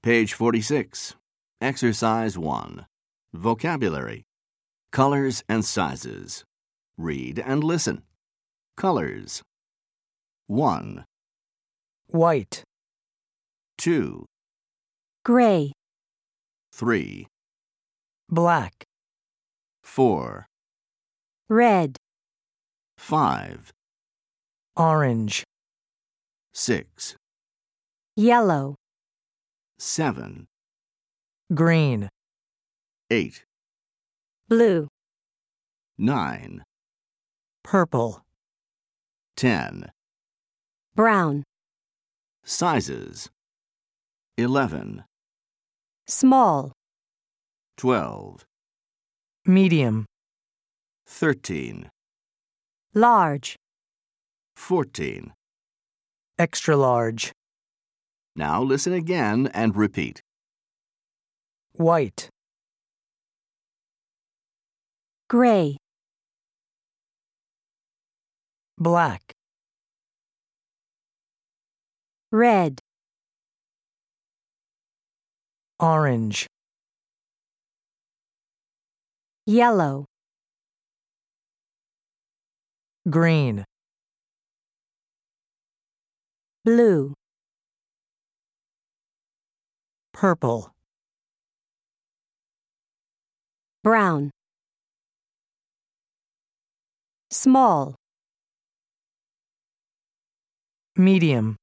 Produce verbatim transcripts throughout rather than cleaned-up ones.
Page forty-six. Exercise one. Vocabulary. Colors and sizes. Read and listen. Colors. one, white, two, gray, three, black, four, red, five, orange, six, yellow, seven, green, eight, blue, nine, purple, ten. brown, Sizes. eleven, small, twelve, medium, thirteen, large, fourteen. extra large, Now listen again and repeat. white, gray, black, red, orange, yellow, green, blue, purple, brown, small, medium,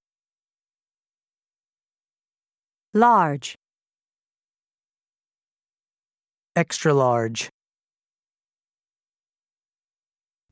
large, extra large.